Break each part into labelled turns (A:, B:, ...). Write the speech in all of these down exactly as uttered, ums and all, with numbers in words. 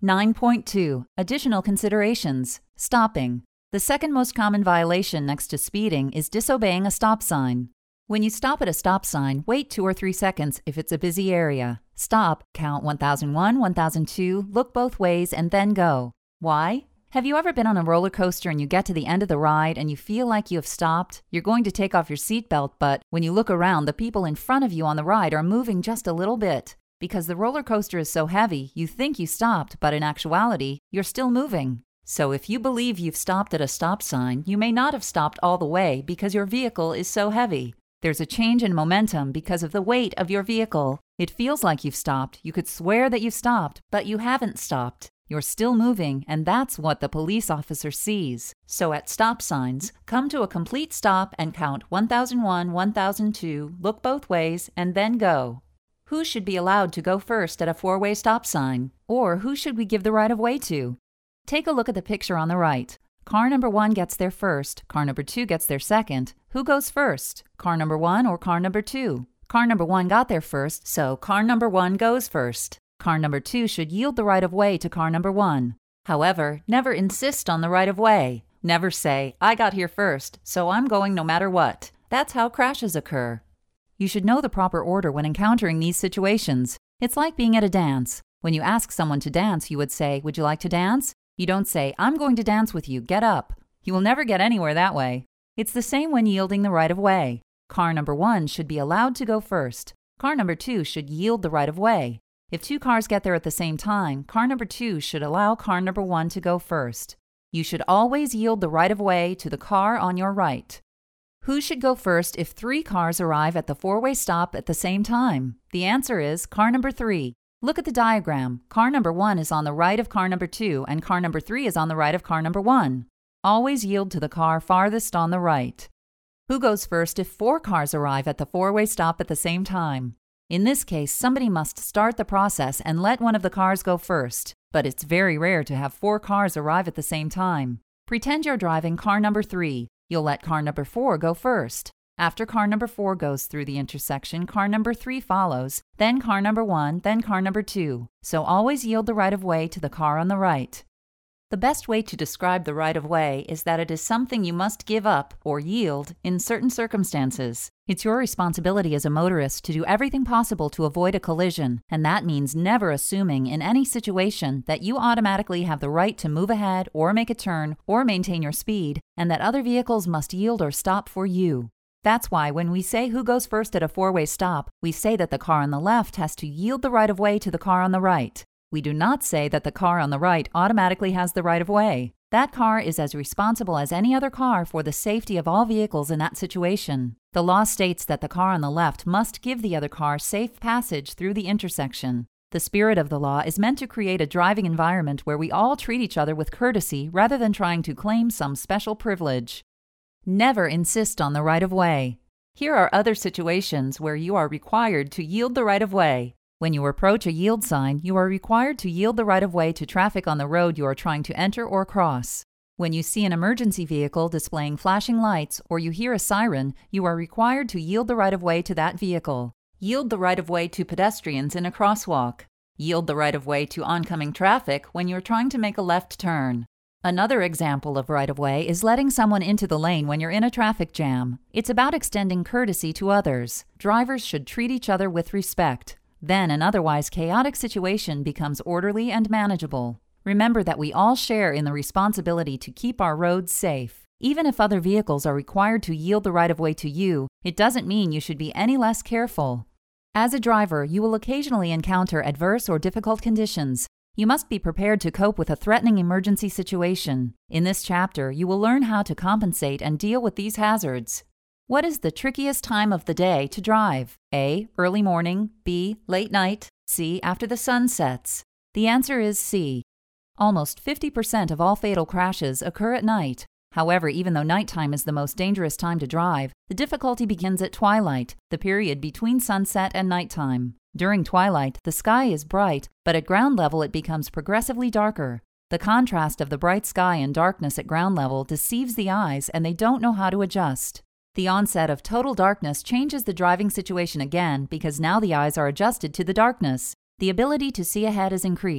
A: nine point two. Additional considerations. Stopping. The second most common violation next to speeding is disobeying a stop sign. When you stop at a stop sign, wait two or three seconds if it's a busy area. Stop, count one thousand one, one thousand two, look both ways, and then go. Why? Have you ever been on a roller coaster and you get to the end of the ride and you feel like you have stopped? You're going to take off your seatbelt, but when you look around, the people in front of you on the ride are moving just a little bit. Because the roller coaster is so heavy, you think you stopped, but in actuality, you're still moving. So if you believe you've stopped at a stop sign, you may not have stopped all the way because your vehicle is so heavy. There's a change in momentum because of the weight of your vehicle. It feels like you've stopped. You could swear that you've stopped, but you haven't stopped. You're still moving, and that's what the police officer sees. So at stop signs, come to a complete stop and count one thousand one, one thousand two, look both ways, and then go. Who should be allowed to go first at a four-way stop sign? Or who should we give the right-of-way to? Take a look at the picture on the right. Car number one gets there first. Car number two gets there second. Who goes first? Car number one or car number two? Car number one got there first, so car number one goes first. Car number two should yield the right-of-way to car number one. However, never insist on the right-of-way. Never say, I got here first, so I'm going no matter what. That's how crashes occur. You should know the proper order when encountering these situations. It's like being at a dance. When you ask someone to dance, you would say, would you like to dance? You don't say, I'm going to dance with you, get up. You will never get anywhere that way. It's the same when yielding the right-of-way. Car number one should be allowed to go first. Car number two should yield the right-of-way. If two cars get there at the same time, car number two should allow car number one to go first. You should always yield the right-of-way to the car on your right. Who should go first if three cars arrive at the four-way stop at the same time? The answer is car number three. Look at the diagram. Car number one is on the right of car number two, and car number three is on the right of car number one. Always yield to the car farthest on the right. Who goes first if four cars arrive at the four-way stop at the same time? In this case, somebody must start the process and let one of the cars go first, but it's very rare to have four cars arrive at the same time. Pretend you're driving car number three. You'll let car number four go first. After car number four goes through the intersection, car number three follows, then car number one, then car number two. So always yield the right-of-way to the car on the right. The best way to describe the right-of-way is that it is something you must give up or yield in certain circumstances. It's your responsibility as a motorist to do everything possible to avoid a collision, and that means never assuming in any situation that you automatically have the right to move ahead or make a turn or maintain your speed, and that other vehicles must yield or stop for you. That's why when we say who goes first at a four-way stop, we say that the car on the left has to yield the right-of-way to the car on the right. We do not say that the car on the right automatically has the right-of-way. That car is as responsible as any other car for the safety of all vehicles in that situation. The law states that the car on the left must give the other car safe passage through the intersection. The spirit of the law is meant to create a driving environment where we all treat each other with courtesy rather than trying to claim some special privilege. Never insist on the right-of-way. Here are other situations where you are required to yield the right-of-way. When you approach a yield sign, you are required to yield the right-of-way to traffic on the road you are trying to enter or cross. When you see an emergency vehicle displaying flashing lights or you hear a siren, you are required to yield the right-of-way to that vehicle. Yield the right-of-way to pedestrians in a crosswalk. Yield the right-of-way to oncoming traffic when you're trying to make a left turn. Another example of right-of-way is letting someone into the lane when you're in a traffic jam. It's about extending courtesy to others. Drivers should treat each other with respect. Then an otherwise chaotic situation becomes orderly and manageable. Remember that we all share in the responsibility to keep our roads safe. Even if other vehicles are required to yield the right-of-way to you, it doesn't mean you should be any less careful. As a driver, you will occasionally encounter adverse or difficult conditions. You must be prepared to cope with a threatening emergency situation. In this chapter, you will learn how to compensate and deal with these hazards. What is the trickiest time of the day to drive? A. Early morning. B. Late night. C. After the sun sets. The answer is C. Almost fifty percent of all fatal crashes occur at night. However, even though nighttime is the most dangerous time to drive, the difficulty begins at twilight, the period between sunset and nighttime. During twilight, the sky is bright, but at ground level it becomes progressively darker. The contrast of the bright sky and darkness at ground level deceives the eyes, and they don't know how to adjust. The onset of total darkness changes the driving situation again because now the eyes are adjusted to the darkness. The ability to see ahead is increased.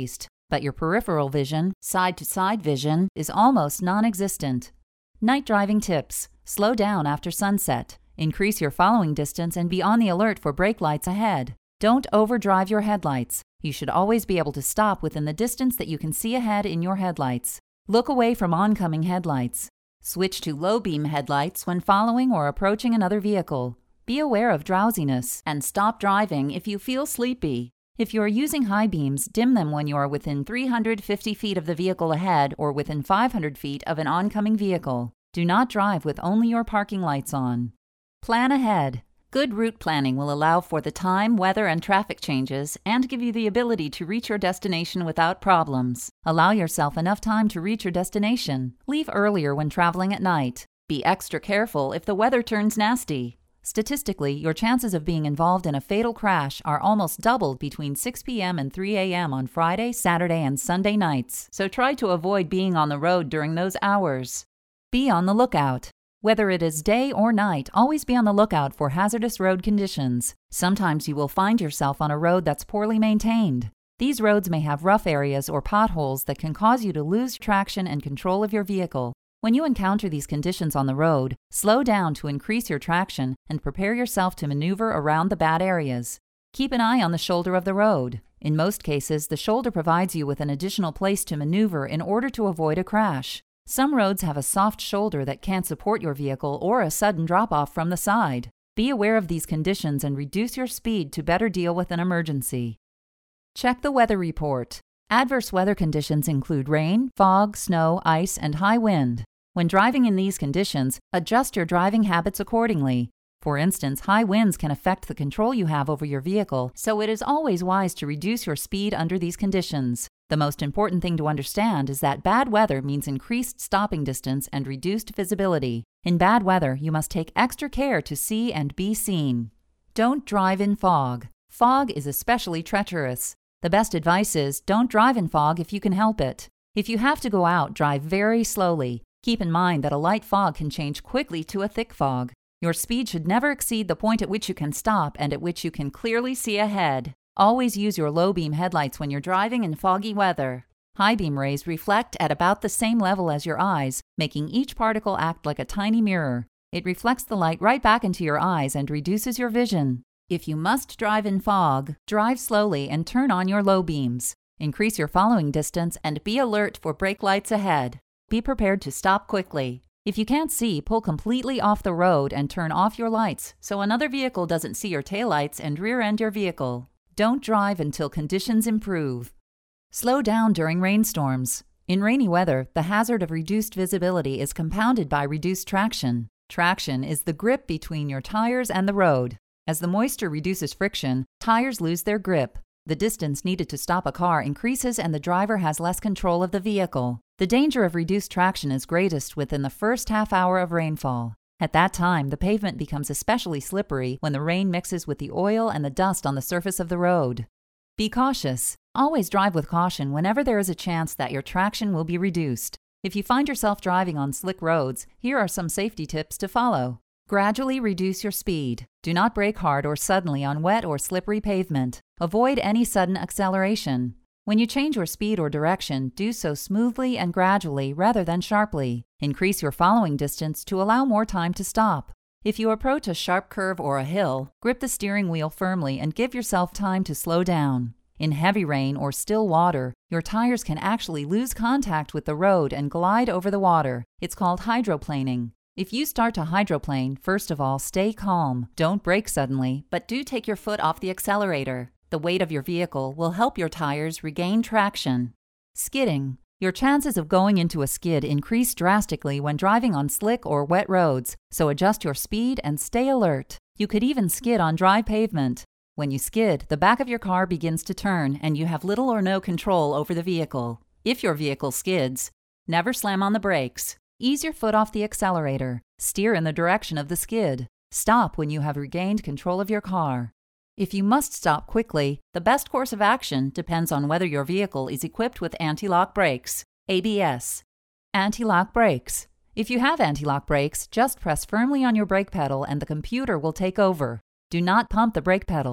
A: but your peripheral vision, side-to-side vision, is almost non-existent. Night driving tips. Slow down after sunset. Increase your following distance and be on the alert for brake lights ahead. Don't overdrive your headlights. You should always be able to stop within the distance that you can see ahead in your headlights. Look away from oncoming headlights. Switch to low beam headlights when following or approaching another vehicle. Be aware of drowsiness and stop driving if you feel sleepy. If you are using high beams, dim them when you are within three hundred fifty feet of the vehicle ahead or within five hundred feet of an oncoming vehicle. Do not drive with only your parking lights on. Plan ahead. Good route planning will allow for the time, weather, and traffic changes and give you the ability to reach your destination without problems. Allow yourself enough time to reach your destination. Leave earlier when traveling at night. Be extra careful if the weather turns nasty. Statistically, your chances of being involved in a fatal crash are almost doubled between six p m and three a m on Friday, Saturday, and Sunday nights, so try to avoid being on the road during those hours. Be on the lookout. Whether it is day or night, always be on the lookout for hazardous road conditions. Sometimes you will find yourself on a road that's poorly maintained. These roads may have rough areas or potholes that can cause you to lose traction and control of your vehicle. When you encounter these conditions on the road, slow down to increase your traction and prepare yourself to maneuver around the bad areas. Keep an eye on the shoulder of the road. In most cases, the shoulder provides you with an additional place to maneuver in order to avoid a crash. Some roads have a soft shoulder that can't support your vehicle or a sudden drop-off from the side. Be aware of these conditions and reduce your speed to better deal with an emergency. Check the weather report. Adverse weather conditions include rain, fog, snow, ice, and high wind. When driving in these conditions, adjust your driving habits accordingly. For instance, high winds can affect the control you have over your vehicle, so it is always wise to reduce your speed under these conditions. The most important thing to understand is that bad weather means increased stopping distance and reduced visibility. In bad weather, you must take extra care to see and be seen. Don't drive in fog. Fog is especially treacherous. The best advice is don't drive in fog if you can help it. If you have to go out, drive very slowly. Keep in mind that a light fog can change quickly to a thick fog. Your speed should never exceed the point at which you can stop and at which you can clearly see ahead. Always use your low beam headlights when you're driving in foggy weather. High beam rays reflect at about the same level as your eyes, making each particle act like a tiny mirror. It reflects the light right back into your eyes and reduces your vision. If you must drive in fog, drive slowly and turn on your low beams. Increase your following distance and be alert for brake lights ahead. Be prepared to stop quickly. If you can't see, pull completely off the road and turn off your lights so another vehicle doesn't see your taillights and rear-end your vehicle. Don't drive until conditions improve. Slow down during rainstorms. In rainy weather, the hazard of reduced visibility is compounded by reduced traction. Traction is the grip between your tires and the road. As the moisture reduces friction, tires lose their grip. The distance needed to stop a car increases and the driver has less control of the vehicle. The danger of reduced traction is greatest within the first half hour of rainfall. At that time, the pavement becomes especially slippery when the rain mixes with the oil and the dust on the surface of the road. Be cautious. Always drive with caution whenever there is a chance that your traction will be reduced. If you find yourself driving on slick roads, here are some safety tips to follow. Gradually reduce your speed. Do not brake hard or suddenly on wet or slippery pavement. Avoid any sudden acceleration. When you change your speed or direction, do so smoothly and gradually rather than sharply. Increase your following distance to allow more time to stop. If you approach a sharp curve or a hill, grip the steering wheel firmly and give yourself time to slow down. In heavy rain or still water, your tires can actually lose contact with the road and glide over the water. It's called hydroplaning. If you start to hydroplane, first of all, stay calm. Don't brake suddenly, but do take your foot off the accelerator. The weight of your vehicle will help your tires regain traction. Skidding. Your chances of going into a skid increase drastically when driving on slick or wet roads, so adjust your speed and stay alert. You could even skid on dry pavement. When you skid, the back of your car begins to turn and you have little or no control over the vehicle. If your vehicle skids, never slam on the brakes. Ease your foot off the accelerator. Steer in the direction of the skid. Stop when you have regained control of your car. If you must stop quickly, the best course of action depends on whether your vehicle is equipped with anti-lock brakes, A B S. Anti-lock brakes. If you have anti-lock brakes, just press firmly on your brake pedal and the computer will take over. Do not pump the brake pedal.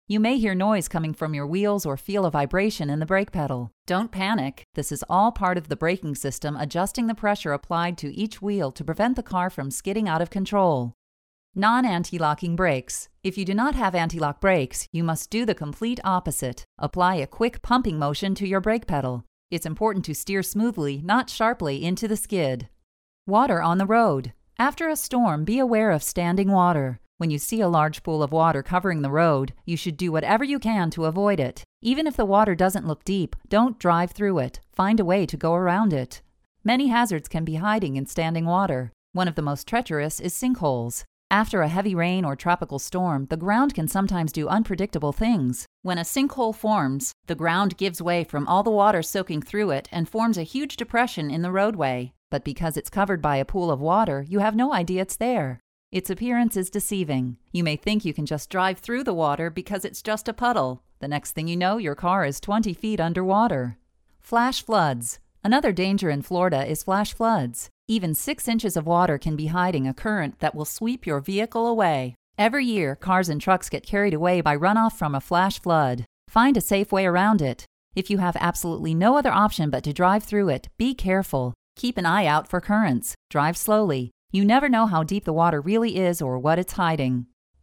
A: You may hear noise coming from your wheels or feel a vibration in the brake pedal. Don't panic. This is all part of the braking system adjusting the pressure applied to each wheel to prevent the car from skidding out of control. Non-anti-locking brakes. If you do not have anti-lock brakes, you must do the complete opposite. Apply a quick pumping motion to your brake pedal. It's important to steer smoothly, not sharply, into the skid. Water on the road. After a storm, be aware of standing water. When you see a large pool of water covering the road, you should do whatever you can to avoid it. Even if the water doesn't look deep, don't drive through it. Find a way to go around it. Many hazards can be hiding in standing water. One of the most treacherous is sinkholes. After a heavy rain or tropical storm, the ground can sometimes do unpredictable things. When a sinkhole forms, the ground gives way from all the water soaking through it and forms a huge depression in the roadway. But because it's covered by a pool of water, you have no idea it's there. Its appearance is deceiving. You may think you can just drive through the water because it's just a puddle. The next thing you know, your car is twenty feet underwater. Flash floods. Another danger in Florida is flash floods. Even six inches of water can be hiding a current that will sweep your vehicle away. Every year, cars and trucks get carried away by runoff from a flash flood. Find a safe way around it. If you have absolutely no other option but to drive through it, be careful. Keep an eye out for currents. Drive slowly. You never know how deep the water really is or what it's hiding.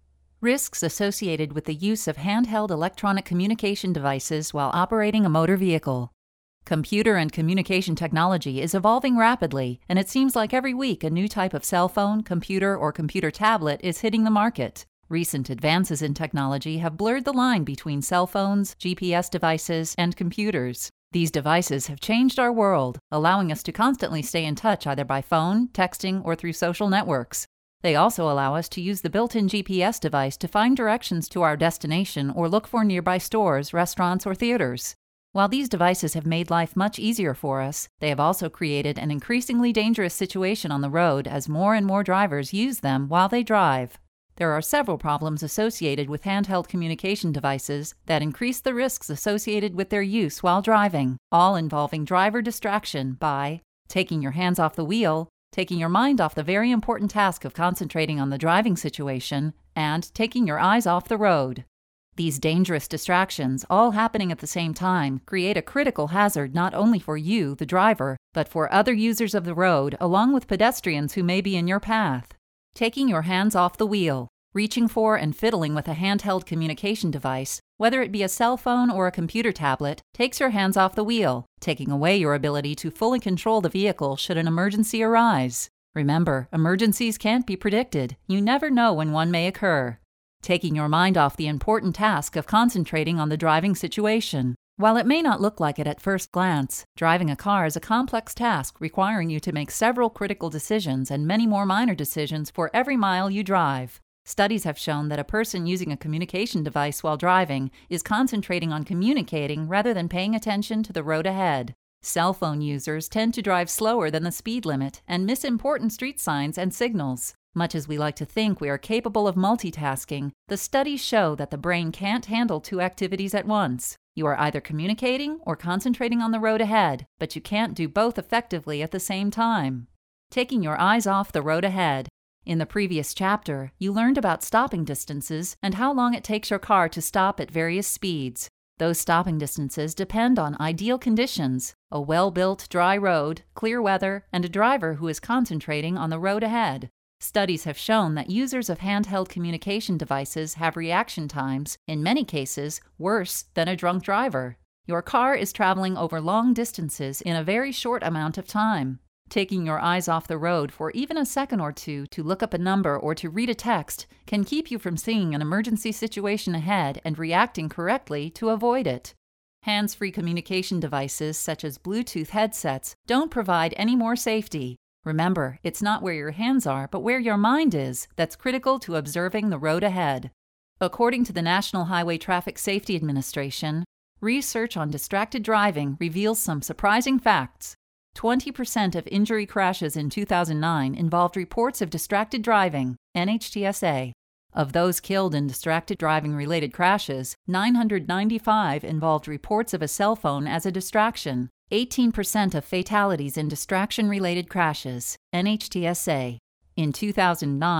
A: Risks associated with the use of handheld electronic communication devices while operating a motor vehicle. Computer and communication technology is evolving rapidly, and it seems like every week a new type of cell phone, computer, or computer tablet is hitting the market. Recent advances in technology have blurred the line between cell phones, G P S devices, and computers. These devices have changed our world, allowing us to constantly stay in touch either by phone, texting, or through social networks. They also allow us to use the built-in G P S device to find directions to our destination or look for nearby stores, restaurants, or theaters. While these devices have made life much easier for us, they have also created an increasingly dangerous situation on the road as more and more drivers use them while they drive. There are several problems associated with handheld communication devices that increase the risks associated with their use while driving, all involving driver distraction by taking your hands off the wheel, taking your mind off the very important task of concentrating on the driving situation, and taking your eyes off the road. These dangerous distractions, all happening at the same time, create a critical hazard not only for you, the driver, but for other users of the road, along with pedestrians who may be in your path. Taking your hands off the wheel. Reaching for and fiddling with a handheld communication device, whether it be a cell phone or a computer tablet, takes your hands off the wheel, taking away your ability to fully control the vehicle should an emergency arise. Remember, emergencies can't be predicted. You never know when one may occur. Taking your mind off the important task of concentrating on the driving situation. While it may not look like it at first glance, driving a car is a complex task requiring you to make several critical decisions and many more minor decisions for every mile you drive. Studies have shown that a person using a communication device while driving is concentrating on communicating rather than paying attention to the road ahead. Cell phone users tend to drive slower than the speed limit and miss important street signs and signals. Much as we like to think we are capable of multitasking, the studies show that the brain can't handle two activities at once. You are either communicating or concentrating on the road ahead, but you can't do both effectively at the same time. Taking your eyes off the road ahead. In the previous chapter, you learned about stopping distances and how long it takes your car to stop at various speeds. Those stopping distances depend on ideal conditions, a well-built dry road, clear weather, and a driver who is concentrating on the road ahead. Studies have shown that users of handheld communication devices have reaction times, in many cases, worse than a drunk driver. Your car is traveling over long distances in a very short amount of time. Taking your eyes off the road for even a second or two to look up a number or to read a text can keep you from seeing an emergency situation ahead and reacting correctly to avoid it. Hands-free communication devices such as Bluetooth headsets don't provide any more safety. Remember, it's not where your hands are, but where your mind is that's critical to observing the road ahead. According to the National Highway Traffic Safety Administration, research on distracted driving reveals some surprising facts. twenty percent of injury crashes in two thousand nine involved reports of distracted driving, N H T S A. Of those killed in distracted driving-related crashes, nine hundred ninety-five involved reports of a cell phone as a distraction. eighteen percent of fatalities in distraction-related crashes, N H T S A. In two thousand nine,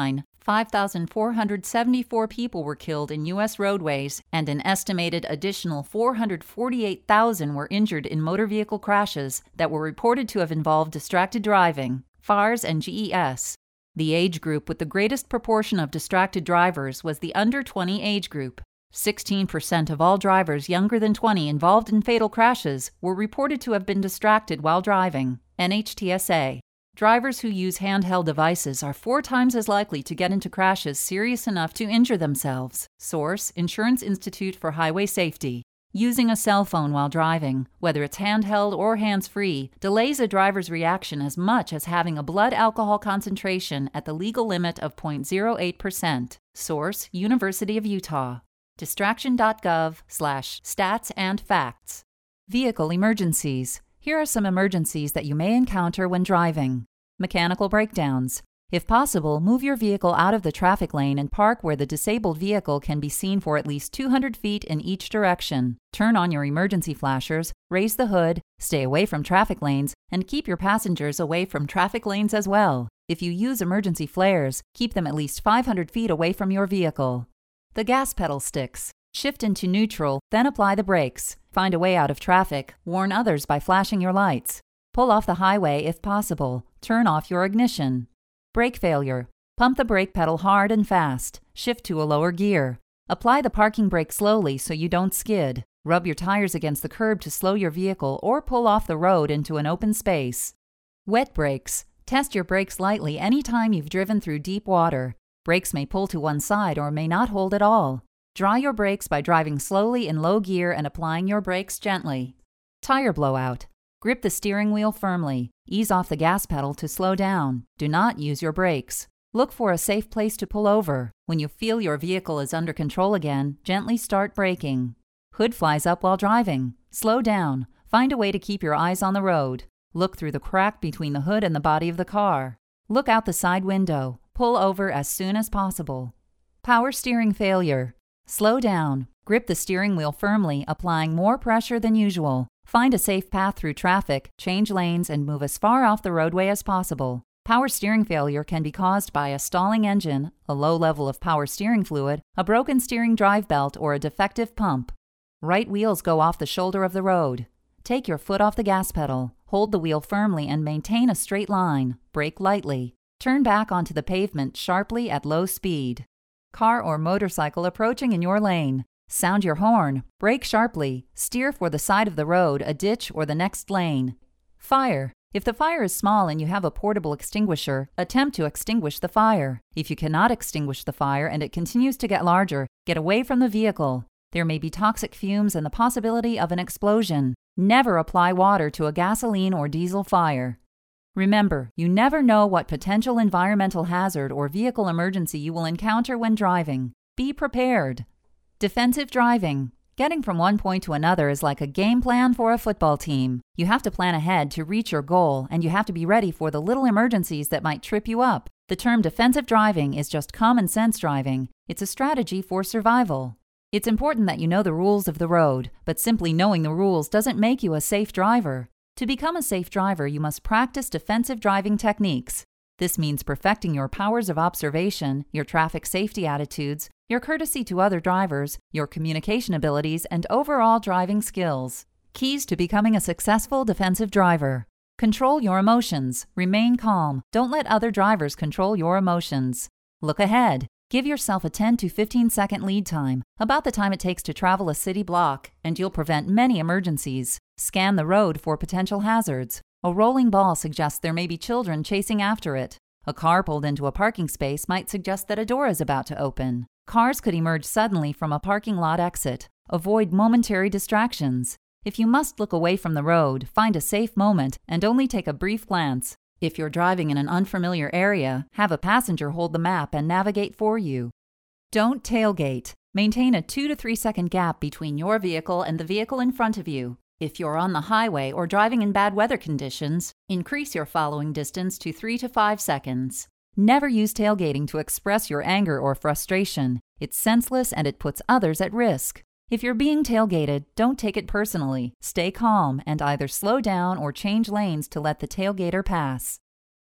A: five thousand four hundred seventy-four people were killed in U S roadways, and an estimated additional four hundred forty-eight thousand were injured in motor vehicle crashes that were reported to have involved distracted driving, F A R S and G E S. The age group with the greatest proportion of distracted drivers was the under twenty age group. sixteen percent of all drivers younger than twenty involved in fatal crashes were reported to have been distracted while driving, N H T S A. Drivers who use handheld devices are four times as likely to get into crashes serious enough to injure themselves. Source: Insurance Institute for Highway Safety. Using a cell phone while driving, whether it's handheld or hands-free, delays a driver's reaction as much as having a blood alcohol concentration at the legal limit of zero point zero eight percent. Source: University of Utah. Distraction.gov slash stats and facts. Vehicle emergencies. Here are some emergencies that you may encounter when driving. Mechanical breakdowns. If possible, move your vehicle out of the traffic lane and park where the disabled vehicle can be seen for at least two hundred feet in each direction. Turn on your emergency flashers, raise the hood, stay away from traffic lanes, and keep your passengers away from traffic lanes as well. If you use emergency flares, keep them at least five hundred feet away from your vehicle. The gas pedal sticks. Shift into neutral, then apply the brakes. Find a way out of traffic. Warn others by flashing your lights. Pull off the highway if possible. Turn off your ignition. Brake failure. Pump the brake pedal hard and fast. Shift to a lower gear. Apply the parking brake slowly so you don't skid. Rub your tires against the curb to slow your vehicle or pull off the road into an open space. Wet brakes. Test your brakes lightly anytime you've driven through deep water. Brakes may pull to one side or may not hold at all. Dry your brakes by driving slowly in low gear and applying your brakes gently. Tire blowout. Grip the steering wheel firmly. Ease off the gas pedal to slow down. Do not use your brakes. Look for a safe place to pull over. When you feel your vehicle is under control again, gently start braking. Hood flies up while driving. Slow down. Find a way to keep your eyes on the road. Look through the crack between the hood and the body of the car. Look out the side window. Pull over as soon as possible. Power steering failure. Slow down. Grip the steering wheel firmly, applying more pressure than usual. Find a safe path through traffic, change lanes, and move as far off the roadway as possible. Power steering failure can be caused by a stalling engine, a low level of power steering fluid, a broken steering drive belt, or a defective pump. Right wheels go off the shoulder of the road. Take your foot off the gas pedal. Hold the wheel firmly and maintain a straight line. Brake lightly. Turn back onto the pavement sharply at low speed. Car or motorcycle approaching in your lane. Sound your horn. Brake sharply. Steer for the side of the road, a ditch, or the next lane. Fire. If the fire is small and you have a portable extinguisher, attempt to extinguish the fire. If you cannot extinguish the fire and it continues to get larger, get away from the vehicle. There may be toxic fumes and the possibility of an explosion. Never apply water to a gasoline or diesel fire. Remember, you never know what potential environmental hazard or vehicle emergency you will encounter when driving. Be prepared. Defensive driving. Getting from one point to another is like a game plan for a football team. You have to plan ahead to reach your goal, and you have to be ready for the little emergencies that might trip you up. The term defensive driving is just common sense driving. It's a strategy for survival. It's important that you know the rules of the road, but simply knowing the rules doesn't make you a safe driver. To become a safe driver, you must practice defensive driving techniques. This means perfecting your powers of observation, your traffic safety attitudes, your courtesy to other drivers, your communication abilities, and overall driving skills. Keys to becoming a successful defensive driver. Control your emotions. Remain calm. Don't let other drivers control your emotions. Look ahead. Give yourself a ten to fifteen second lead time, about the time it takes to travel a city block, and you'll prevent many emergencies. Scan the road for potential hazards. A rolling ball suggests there may be children chasing after it. A car pulled into a parking space might suggest that a door is about to open. Cars could emerge suddenly from a parking lot exit. Avoid momentary distractions. If you must look away from the road, find a safe moment and only take a brief glance. If you're driving in an unfamiliar area, have a passenger hold the map and navigate for you. Don't tailgate. Maintain a two to three second gap between your vehicle and the vehicle in front of you. If you're on the highway or driving in bad weather conditions, increase your following distance to three to five seconds. Never use tailgating to express your anger or frustration. It's senseless and it puts others at risk. If you're being tailgated, don't take it personally. Stay calm and either slow down or change lanes to let the tailgater pass.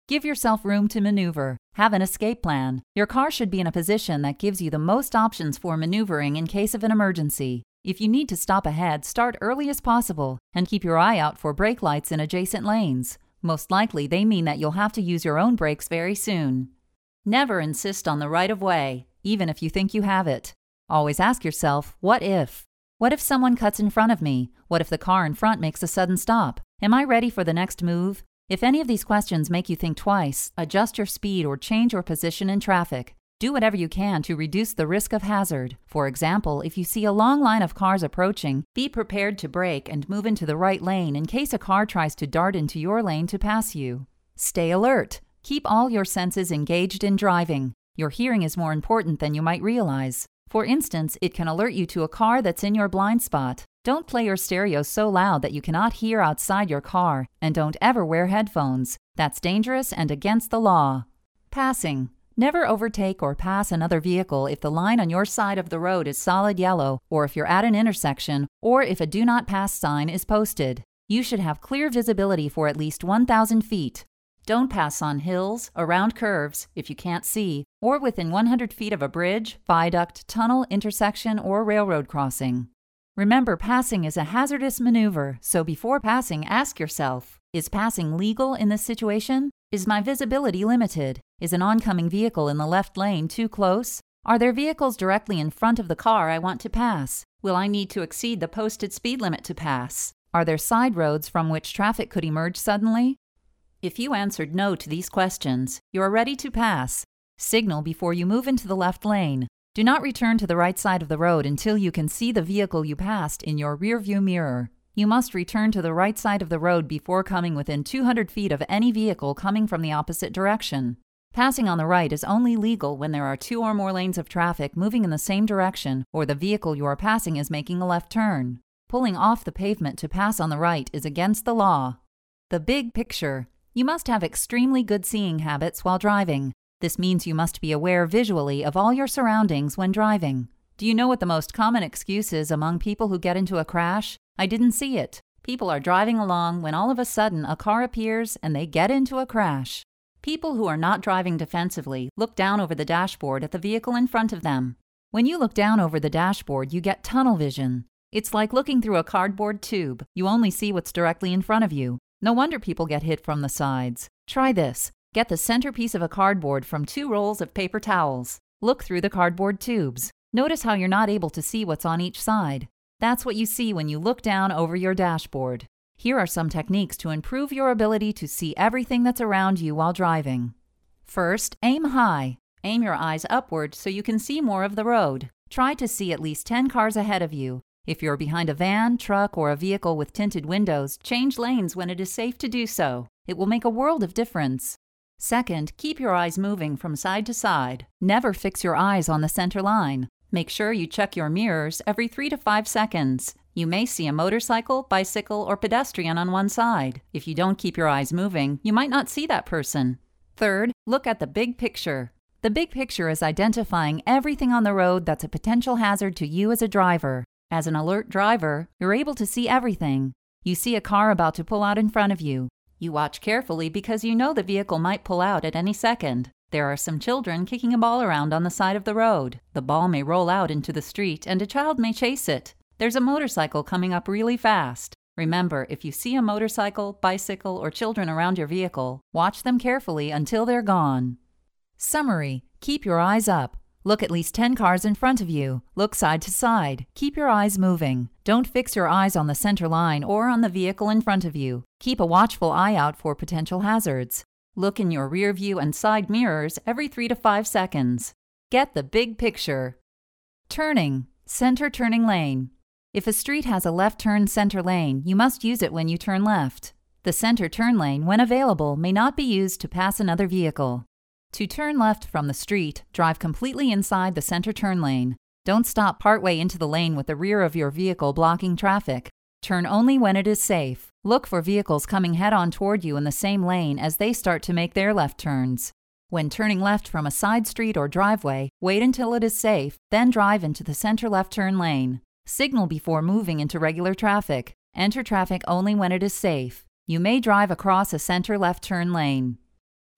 A: Give yourself room to maneuver. Have an escape plan. Your car should be in a position that gives you the most options for maneuvering in case of an emergency. If you need to stop ahead, start early as possible and keep your eye out for brake lights in adjacent lanes. Most likely, they mean that you'll have to use your own brakes very soon. Never insist on the right of way, even if you think you have it. Always ask yourself, what if? What if someone cuts in front of me? What if the car in front makes a sudden stop? Am I ready for the next move? If any of these questions make you think twice, adjust your speed or change your position in traffic. Do whatever you can to reduce the risk of hazard. For example, if you see a long line of cars approaching, be prepared to brake and move into the right lane in case a car tries to dart into your lane to pass you. Stay alert. Keep all your senses engaged in driving. Your hearing is more important than you might realize. For instance, it can alert you to a car that's in your blind spot. Don't play your stereo so loud that you cannot hear outside your car, and don't ever wear headphones. That's dangerous and against the law. Passing. Never overtake or pass another vehicle if the line on your side of the road is solid yellow, or if you're at an intersection, or if a do not pass sign is posted. You should have clear visibility for at least one thousand feet. Don't pass on hills, around curves, if you can't see, or within one hundred feet of a bridge, viaduct, tunnel, intersection, or railroad crossing. Remember, passing is a hazardous maneuver, so before passing, ask yourself, is passing legal in this situation? Is my visibility limited? Is an oncoming vehicle in the left lane too close? Are there vehicles directly in front of the car I want to pass? Will I need to exceed the posted speed limit to pass? Are there side roads from which traffic could emerge suddenly? If you answered no to these questions, you are ready to pass. Signal before you move into the left lane. Do not return to the right side of the road until you can see the vehicle you passed in your rearview mirror. You must return to the right side of the road before coming within two hundred feet of any vehicle coming from the opposite direction. Passing on the right is only legal when there are two or more lanes of traffic moving in the same direction or the vehicle you are passing is making a left turn. Pulling off the pavement to pass on the right is against the law. The big picture. You must have extremely good seeing habits while driving. This means you must be aware visually of all your surroundings when driving. Do you know what the most common excuse is among people who get into a crash? I didn't see it. People are driving along when all of a sudden a car appears and they get into a crash. People who are not driving defensively look down over the dashboard at the vehicle in front of them. When you look down over the dashboard, you get tunnel vision. It's like looking through a cardboard tube. You only see what's directly in front of you. No wonder people get hit from the sides. Try this. Get the centerpiece of a cardboard from two rolls of paper towels. Look through the cardboard tubes. Notice how you're not able to see what's on each side. That's what you see when you look down over your dashboard. Here are some techniques to improve your ability to see everything that's around you while driving. First, aim high. Aim your eyes upward so you can see more of the road. Try to see at least ten cars ahead of you. If you're behind a van, truck, or a vehicle with tinted windows, change lanes when it is safe to do so. It will make a world of difference. Second, keep your eyes moving from side to side. Never fix your eyes on the center line. Make sure you check your mirrors every three to five seconds. You may see a motorcycle, bicycle, or pedestrian on one side. If you don't keep your eyes moving, you might not see that person. Third, look at the big picture. The big picture is identifying everything on the road that's a potential hazard to you as a driver. As an alert driver, you're able to see everything. You see a car about to pull out in front of you. You watch carefully because you know the vehicle might pull out at any second. There are some children kicking a ball around on the side of the road. The ball may roll out into the street and a child may chase it. There's a motorcycle coming up really fast. Remember, if you see a motorcycle, bicycle, or children around your vehicle, watch them carefully until they're gone. Summary: keep your eyes up. Look at least ten cars in front of you. Look side to side. Keep your eyes moving. Don't fix your eyes on the center line or on the vehicle in front of you. Keep a watchful eye out for potential hazards. Look in your rear view and side mirrors every three to five seconds. Get the big picture. Turning. Center turning lane. If a street has a left turn center lane, you must use it when you turn left. The center turn lane, when available, may not be used to pass another vehicle. To turn left from the street, drive completely inside the center turn lane. Don't stop partway into the lane with the rear of your vehicle blocking traffic. Turn only when it is safe. Look for vehicles coming head-on toward you in the same lane as they start to make their left turns. When turning left from a side street or driveway, wait until it is safe, then drive into the center left turn lane. Signal before moving into regular traffic. Enter traffic only when it is safe. You may drive across a center left turn lane.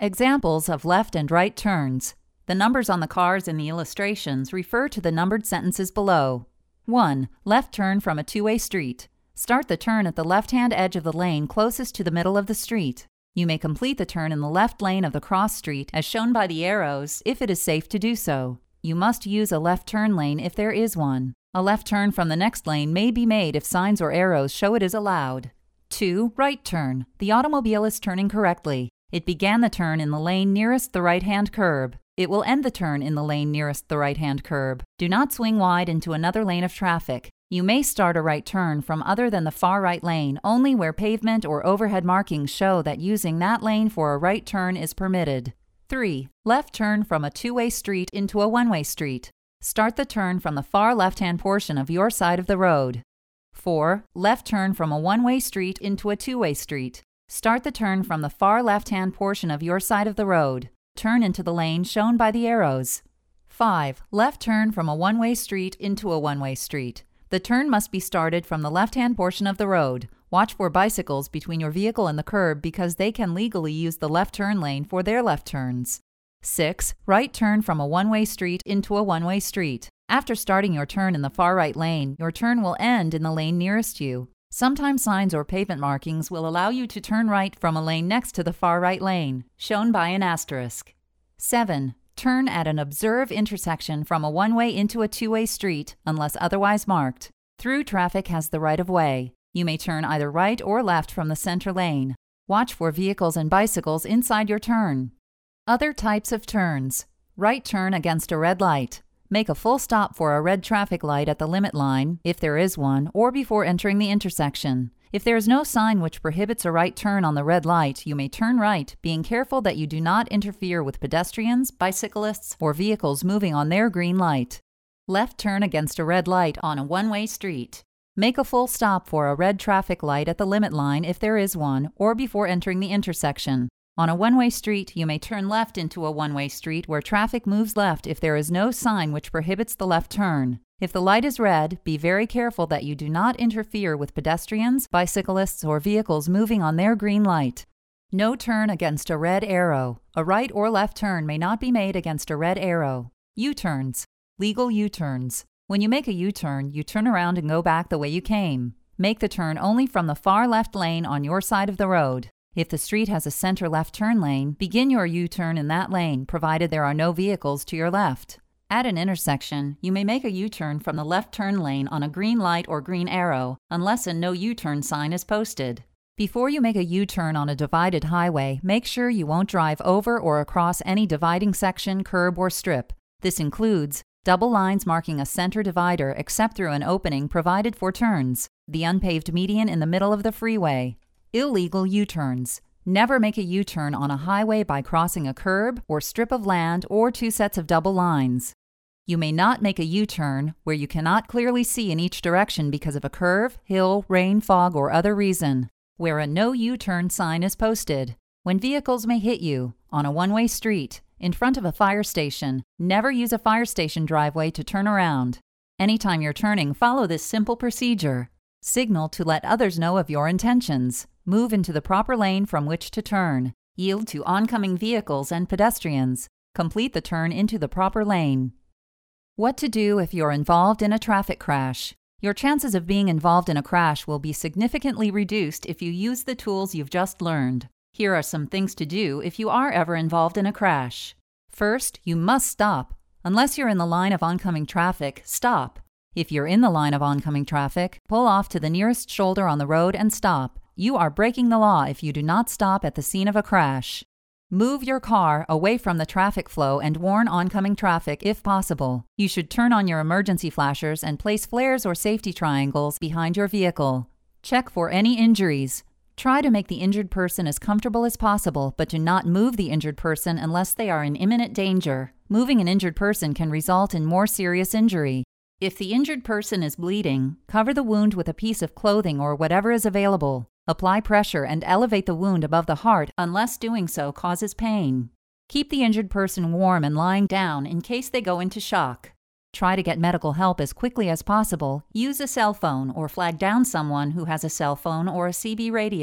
A: Examples of left and right turns. The numbers on the cars in the illustrations refer to the numbered sentences below. one. Left turn from a two-way street. Start the turn at the left-hand edge of the lane closest to the middle of the street. You may complete the turn in the left lane of the cross street as shown by the arrows if it is safe to do so. You must use a left turn lane if there is one. A left turn from the next lane may be made if signs or arrows show it is allowed. two. Right turn. The automobile is turning correctly. It began the turn in the lane nearest the right-hand curb. It will end the turn in the lane nearest the right-hand curb. Do not swing wide into another lane of traffic. You may start a right turn from other than the far right lane only where pavement or overhead markings show that using that lane for a right turn is permitted. three. Left turn from a two-way street into a one-way street. Start the turn from the far left-hand portion of your side of the road. four. Left turn from a one-way street into a two-way street. Start the turn from the far left-hand portion of your side of the road. Turn into the lane shown by the arrows. five. Left turn from a one-way street into a one-way street. The turn must be started from the left-hand portion of the road. Watch for bicycles between your vehicle and the curb because they can legally use the left turn lane for their left turns. six. Right turn from a one-way street into a one-way street. After starting your turn in the far right lane, your turn will end in the lane nearest you. Sometimes signs or pavement markings will allow you to turn right from a lane next to the far right lane, shown by an asterisk. seven. Turn at an observed intersection from a one-way into a two-way street, unless otherwise marked. Through traffic has the right of way. You may turn either right or left from the center lane. Watch for vehicles and bicycles inside your turn. Other types of turns. Right turn against a red light. Make a full stop for a red traffic light at the limit line, if there is one, or before entering the intersection. If there is no sign which prohibits a right turn on the red light, you may turn right, being careful that you do not interfere with pedestrians, bicyclists, or vehicles moving on their green light. Left turn against a red light on a one-way street. Make a full stop for a red traffic light at the limit line if there is one, or before entering the intersection. On a one-way street, you may turn left into a one-way street where traffic moves left if there is no sign which prohibits the left turn. If the light is red, be very careful that you do not interfere with pedestrians, bicyclists, or vehicles moving on their green light. No turn against a red arrow. A right or left turn may not be made against a red arrow. U-turns. Legal U-turns. When you make a U-turn, you turn around and go back the way you came. Make the turn only from the far left lane on your side of the road. If the street has a center left turn lane, begin your U-turn in that lane, provided there are no vehicles to your left. At an intersection, you may make a U-turn from the left turn lane on a green light or green arrow, unless a no U-turn sign is posted. Before you make a U-turn on a divided highway, make sure you won't drive over or across any dividing section, curb, or strip. This includes double lines marking a center divider except through an opening provided for turns, the unpaved median in the middle of the freeway. Illegal U-turns. Never make a U-turn on a highway by crossing a curb or strip of land or two sets of double lines. You may not make a U-turn where you cannot clearly see in each direction because of a curve, hill, rain, fog, or other reason. Where a no U-turn sign is posted. When vehicles may hit you. On a one-way street. In front of a fire station. Never use a fire station driveway to turn around. Anytime you're turning, follow this simple procedure. Signal to let others know of your intentions. Move into the proper lane from which to turn. Yield to oncoming vehicles and pedestrians. Complete the turn into the proper lane. What to do if you're involved in a traffic crash. Your chances of being involved in a crash will be significantly reduced if you use the tools you've just learned. Here are some things to do if you are ever involved in a crash. First, you must stop. Unless you're in the line of oncoming traffic, stop. If you're in the line of oncoming traffic, pull off to the nearest shoulder on the road and stop. You are breaking the law if you do not stop at the scene of a crash. Move your car away from the traffic flow and warn oncoming traffic if possible. You should turn on your emergency flashers and place flares or safety triangles behind your vehicle. Check for any injuries. Try to make the injured person as comfortable as possible, but do not move the injured person unless they are in imminent danger. Moving an injured person can result in more serious injury. If the injured person is bleeding, cover the wound with a piece of clothing or whatever is available. Apply pressure and elevate the wound above the heart unless doing so causes pain. Keep the injured person warm and lying down in case they go into shock. Try to get medical help as quickly as possible. Use a cell phone or flag down someone who has a cell phone or a C B radio.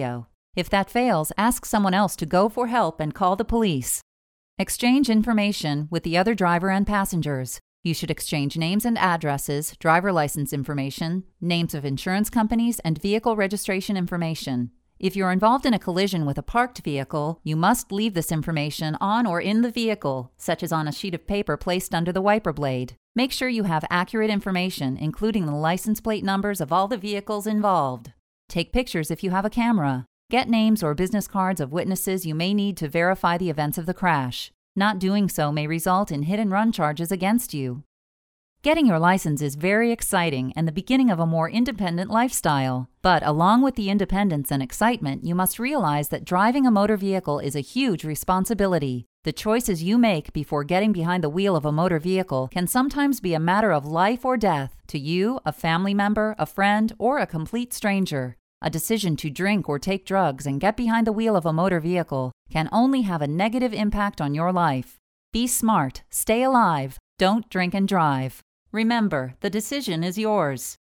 A: If that fails, ask someone else to go for help and call the police. Exchange information with the other driver and passengers. You should exchange names and addresses, driver license information, names of insurance companies, and vehicle registration information. If you're involved in a collision with a parked vehicle, you must leave this information on or in the vehicle, such as on a sheet of paper placed under the wiper blade. Make sure you have accurate information, including the license plate numbers of all the vehicles involved. Take pictures if you have a camera. Get names or business cards of witnesses you may need to verify the events of the crash. Not doing so may result in hit-and-run charges against you. Getting your license is very exciting and the beginning of a more independent lifestyle. But along with the independence and excitement, you must realize that driving a motor vehicle is a huge responsibility. The choices you make before getting behind the wheel of a motor vehicle can sometimes be a matter of life or death to you, a family member, a friend, or a complete stranger. A decision to drink or take drugs and get behind the wheel of a motor vehicle can only have a negative impact on your life. Be smart, stay alive, don't drink and drive. Remember, the decision is yours.